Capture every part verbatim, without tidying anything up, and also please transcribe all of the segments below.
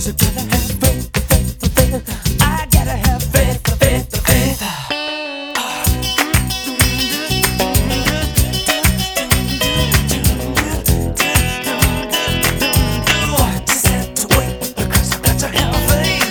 Because I gotta have faith, faith, faith. I gotta have faith, faith, faith. Just have to wait because I got to have faith.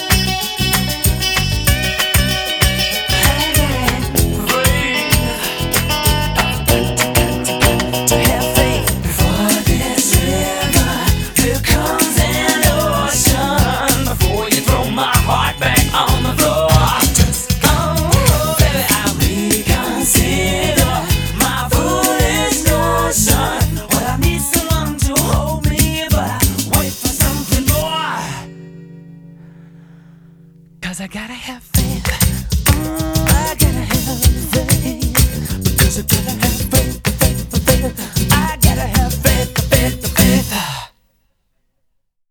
To have faith before this river becomes an ocean. Before you throw my heart back on the floor. Just oh, baby, I reconsider my foolish notion. Well, I need someone to hold me, but I wait for something more. Cause I gotta have faith. I gotta have faith. Because I gotta